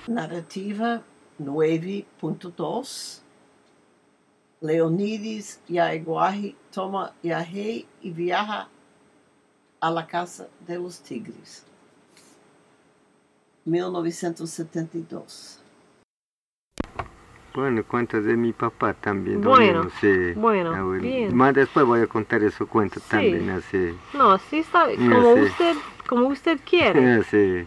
Narrativa 9.2. Leonides Yaiguarri toma Yahey y viaja a la casa de los tigres. 1972. Bueno, cuentos de mi papá también. Bueno, sí. bueno, bien. Más después voy a contar esos cuentos sí. también, así. No, sí está como usted quiere. Sí.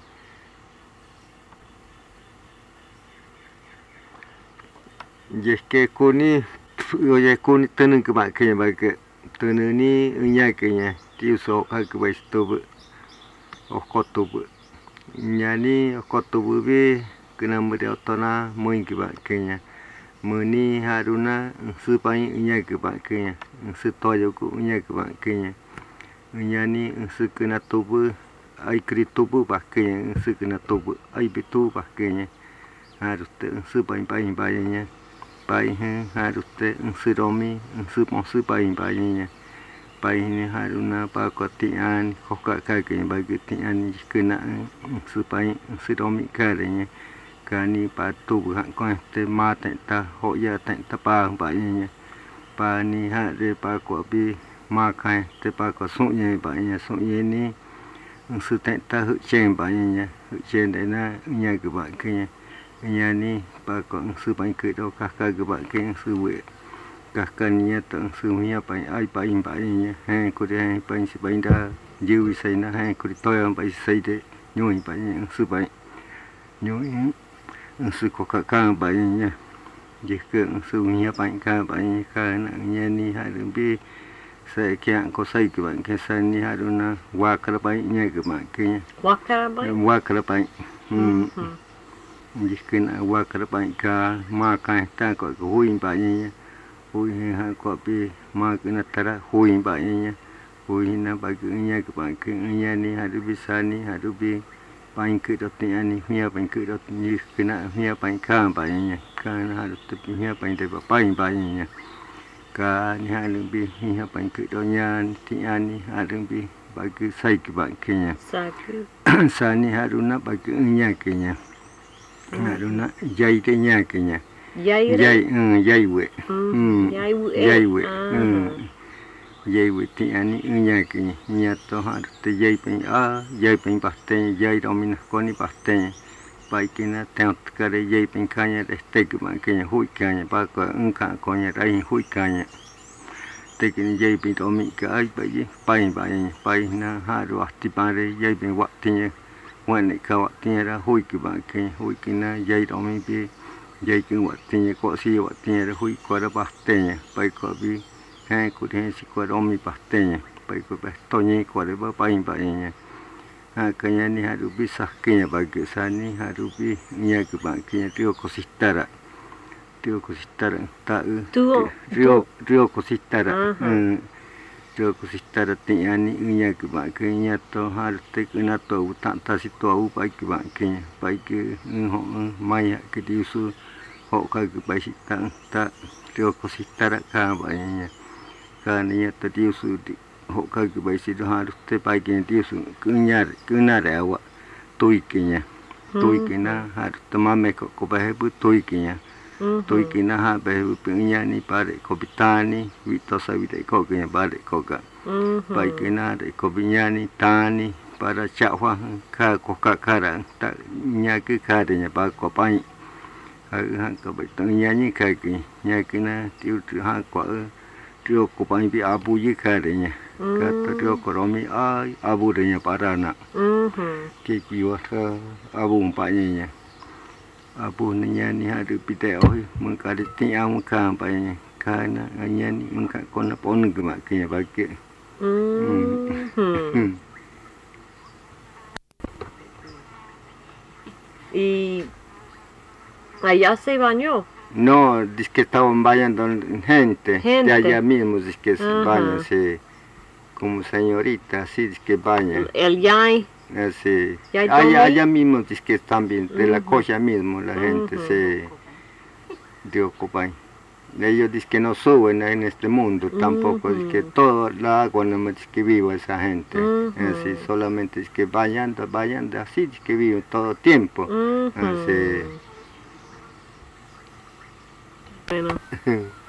Y es que kuni, oye kuni tenen que va que tenen ni uña que ya, tío so que va esto, ocotubu, ñani ocotubu vi que no me otona muy que va que ya, muni haruna su pain uña que va que ya, su toyo uña que va que ya, ñani su que na tubu, hay critubu va que ya, su que na tubu, hay bitu va que ya, haruste su pain ya. Pai harute siromi su pai nya pai ni haruna pa ko tian ko ka ke bagi tian kena su pai siromi nya kani pa tu ha ko te ma ta ho ya ta pa nya pa ni ha de pa ko bi ma kai te pa ko su nya ni su ta hu chen nya hu chen de na nya ke ba ke nya nhà ni bà con sư bánh cười đâu các cái bạn cái sư huệ các cái nhà tận sư nhà bánh ai bánh bánh ha cô đi hai bánh sư bánh đã dư xây na ha cô đi tôi bánh xây để nhồi bánh sư bánh nhồi sư có cả bánh nha chỉ cần sư nhà bánh cả bánh cả nhà ni hai đứa bi sẽ kia có xây cái bạn cái xây ni hai đứa na qua cái bánh nha cái bạn kia qua cái bánh Jika awak kerana ka makan tak kau hui banyak hui kau pi makan tera hui banyak hui na baginya kebanyakan ni harus bisa ni harus bi paling kedotnya ni mia paling kedotnya kena mia paling kan banyak kan harus tapi mia paling terbaik paling banyak kan ni harus bi mia paling kedotnya ni harus bi bagi saya kebanyakannya sani harus nak baginya kenya haruna jai te nya kenya jai we ti ani nya kenya nya to har te jai pen paste jai domina koni paste pai kina te kare jai pen kanya de te kenya hui kanya pa ko unka konya rai hui kanya te kini jai pen domi ka ai pai na haru ati pare jai pen waktinya Wan kau tiada hui ke bangke hui kena jai domi bi jai ke waktinya ko si waktinya hui ko ada pastenya pai ko bi ku de si ko domi pastenya pai ko pastonya ko ada nya kanya ni harus bi saknya bagi sani harus bi nya ke bangke tio ko sistara ta rio ko sistara Yo kusistara tiani unya ke bangkenya to har te kena to tak ta situ au pai ke bangkenya pai ke ho mai ke disu ho ka ke pai ta yo kusistara ka banya kan ya to disu ho ka ke pai situ har te pai ke disu kunya rewa tui kenya har tamame ko pai bu tui kenya tôi kina ha be punya ni pare ko bitani vito sa vita ko kenya pare ko ka pai kina de ko binya ni tani para chahwa ka ko ka kara ta nya ke ka de nya pa ko pai ha ko be to nya ni ka ki nya kina tiu tu ha ko tiu ko pai bi abu yi ka de nya ka to tiu ko romi ai abu de nya para na ke ki wa abu pa nya Abu nya ni harus pite oi mengkali tiang muka apa kana nya ni mengka kona pon ke mak ke bagi Y allá se bañó. No, dice que estaban bañando gente. De allá mismo dice que se bañan, sí, como señorita, así dice que bañan. El yay. Sí. Allá mismo dice que también de la cocha mismo la gente se dio copay. ellos dicen que no suben en este mundo tampoco, es que toda la agua no es que vive esa gente, así, solamente es que vayan, así es que viven todo tiempo, así. Bueno.